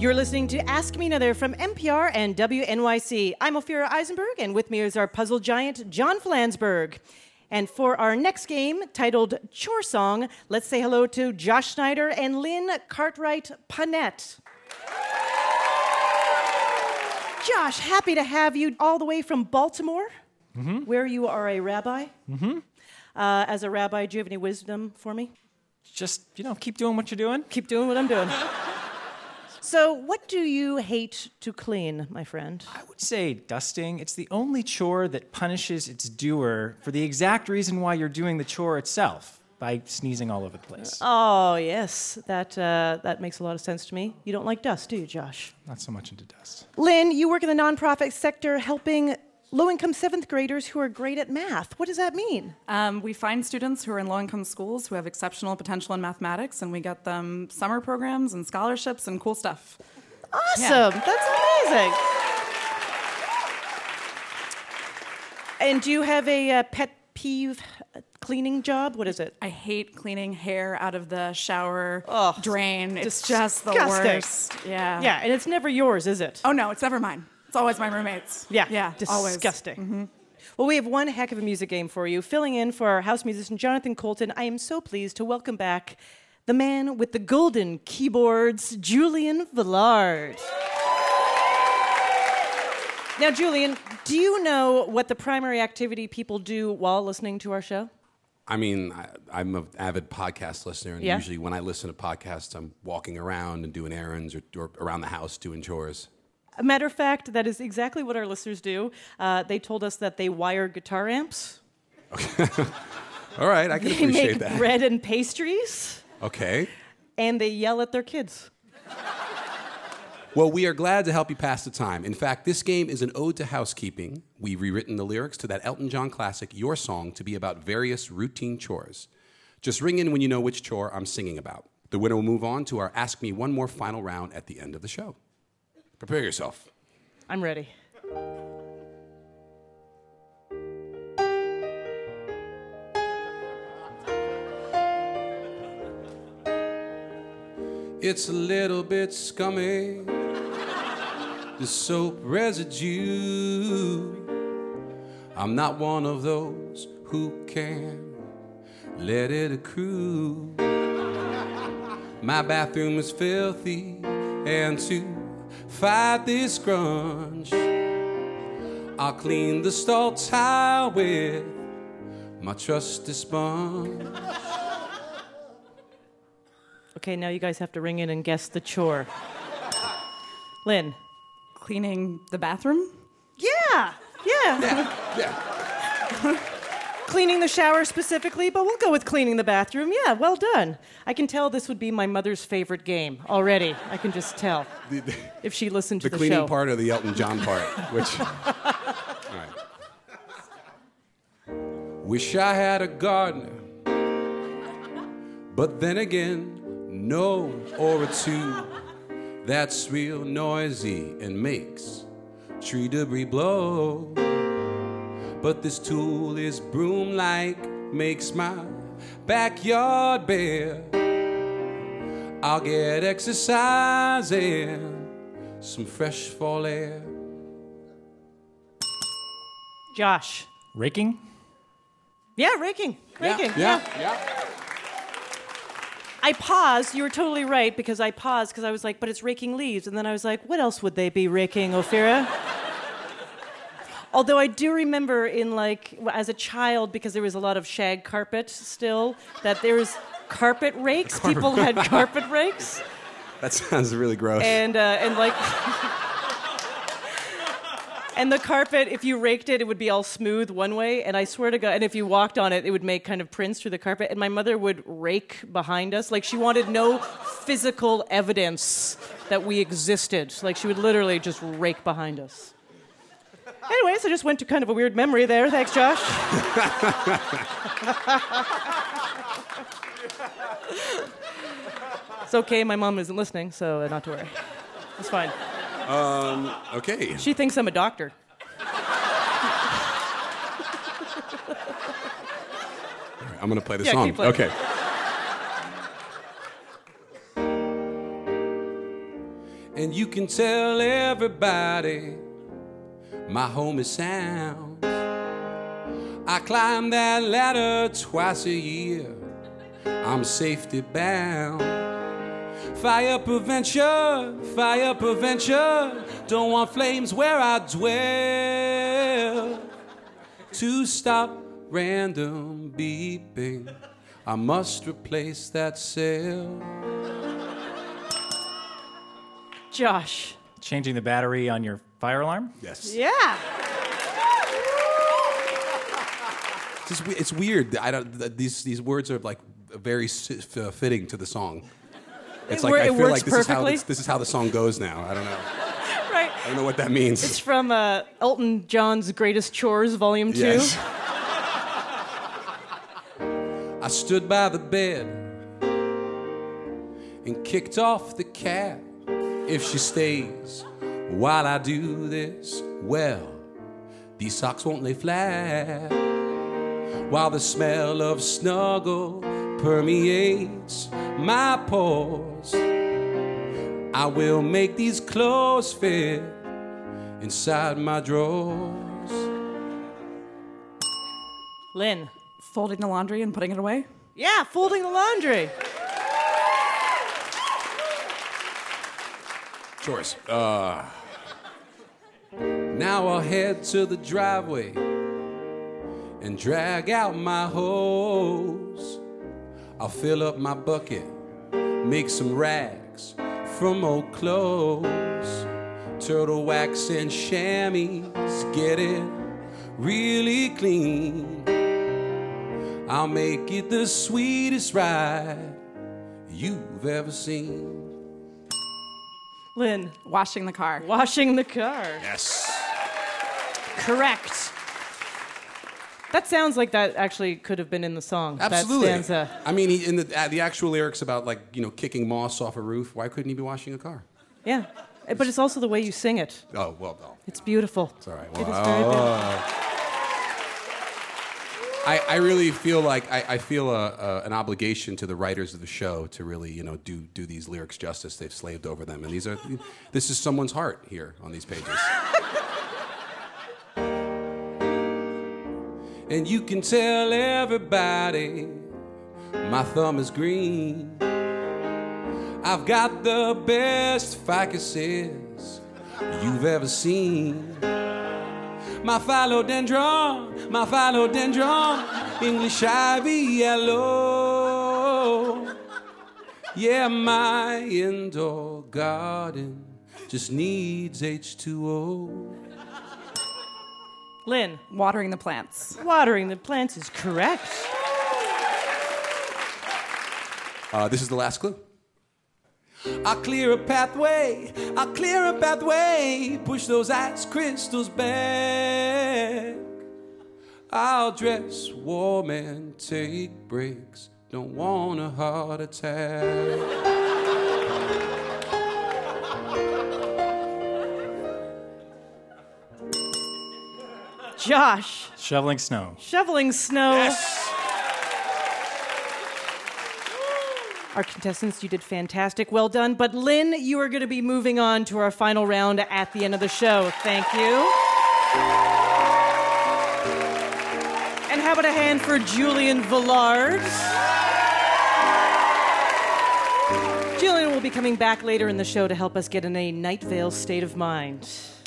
You're listening to Ask Me Another from NPR and WNYC. I'm Ophira Eisenberg, and with me is our puzzle giant, John Flansburgh. And for our next game, titled Chore Song, let's say hello to Josh Schneider and Lynn Cartwright-Panett. Josh, happy to have you all the way from Baltimore, where you are a rabbi. As a rabbi, do you have any wisdom for me? Just, keep doing what you're doing. Keep doing what I'm doing. So, what do you hate to clean, my friend? I would say dusting. It's the only chore that punishes its doer for the exact reason why you're doing the chore itself, by sneezing all over the place. Oh, yes. That makes a lot of sense to me. You don't like dust, do you, Josh? Not so much into dust. Lynn, you work in the nonprofit sector helping low-income seventh graders who are great at math. What does that mean? We find students who are in low-income schools who have exceptional potential in mathematics, and we get them summer programs and scholarships and cool stuff. Awesome. Yeah. That's amazing. And do you have a pet peeve cleaning job? What is it? I hate cleaning hair out of the shower drain. It's disgusting. just the worst. Yeah. Yeah, and it's never yours, is it? Oh, no, it's never mine. It's always my roommate's. Yeah, always. Disgusting. Well, we have one heck of a music game for you. Filling in for our house musician, Jonathan Colton, I am so pleased to welcome back the man with the golden keyboards, Julian Villard. Now, Julian, do you know what the primary activity people do while listening to our show? I mean, I'm an avid podcast listener, and usually when I listen to podcasts, I'm walking around and doing errands or around the house doing chores. A matter of fact, that is exactly what our listeners do. They told us that they wire guitar amps. Okay. All right, I can appreciate that. They make bread and pastries. Okay. And they yell at their kids. Well, we are glad to help you pass the time. In fact, this game is an ode to housekeeping. We've rewritten the lyrics to that Elton John classic, Your Song, to be about various routine chores. Just ring in when you know which chore I'm singing about. The winner will move on to our Ask Me One More final round at the end of the show. Prepare yourself. I'm ready. It's a little bit scummy, the soap residue. I'm not one of those who can let it accrue. My bathroom is filthy, and to fight this grunge, I'll clean the stall tile with my trusty sponge. Okay, now you guys have to ring in and guess the chore. Lynn. Cleaning the bathroom? Yeah. Cleaning the shower specifically, but we'll go with cleaning the bathroom. Yeah, well done. I can tell this would be my mother's favorite game already. I can just tell if she listened to the show. The cleaning part or the Elton John part? Which? All right. Wish I had a gardener, but then again, no, or a two that's real noisy and makes tree debris blow. But this tool is broom-like, makes my backyard bare. I'll get exercise and some fresh fall air. Josh. Raking? Yeah, raking. Yeah. I paused. You were totally right because I paused because I was like, but it's raking leaves. And then I was like, what else would they be raking, Ophira? Although I do remember as a child, because there was a lot of shag carpet still, that there was carpet rakes. People had carpet rakes. That sounds really gross. And the carpet, if you raked it, it would be all smooth one way. And I swear to God, and if you walked on it, it would make kind of prints through the carpet. And my mother would rake behind us. Like, she wanted no physical evidence that we existed. Like, she would literally just rake behind us. Anyways, I just went to kind of a weird memory there. Thanks, Josh. It's okay, my mom isn't listening, so not to worry. It's fine. Okay. She thinks I'm a doctor. All right, I'm going to play the song. Keep playing. Okay. And you can tell everybody my home is sound. I climb that ladder twice a year. I'm safety bound. Fire prevention. Don't want flames where I dwell. To stop random beeping, I must replace that cell. Josh. Changing the battery on your fire alarm? Yes. Yeah. It's weird. I don't. These words are like very fitting to the song. It's like I feel like this is how the song goes now. I don't know. Right. I don't know what that means. It's from Elton John's Greatest Chores, Volume 2. Yes. I stood by the bed and kicked off the cat. If she stays while I do this, well, these socks won't lay flat. While the smell of snuggle permeates my pores, I will make these clothes fit inside my drawers. Lynn. Folding the laundry and putting it away. Yeah, folding the laundry. Chores. Now I'll head to the driveway and drag out my hose. I'll fill up my bucket, make some rags from old clothes. Turtle wax and chamois, get it really clean. I'll make it the sweetest ride you've ever seen. Lynn. Washing the car. Washing the car. Yes. Correct. That sounds like that actually could have been in the song. Absolutely. That stanza. I mean, in the actual lyrics about kicking moss off a roof. Why couldn't he be washing a car? Yeah. But it's also the way you sing it. Oh well, no. It's beautiful. It's all right. It is very beautiful. I really feel like I feel an obligation to the writers of the show to really do these lyrics justice. They've slaved over them, and this is someone's heart here on these pages. And you can tell everybody my thumb is green. I've got the best ficuses you've ever seen. My philodendron, English ivy yellow. Yeah, my indoor garden just needs H2O. Lynn. Watering the plants. Watering the plants is correct. This is the last clue. I'll clear a pathway, push those ice crystals back. I'll dress warm and take breaks, don't want a heart attack. Josh. Shoveling snow. Shoveling snow. Yes. Our contestants, you did fantastic. Well done. But Lynn, you are going to be moving on to our final round at the end of the show. Thank you. And how about a hand for Julian Villard? Julian will be coming back later in the show to help us get in a Night Vale state of mind.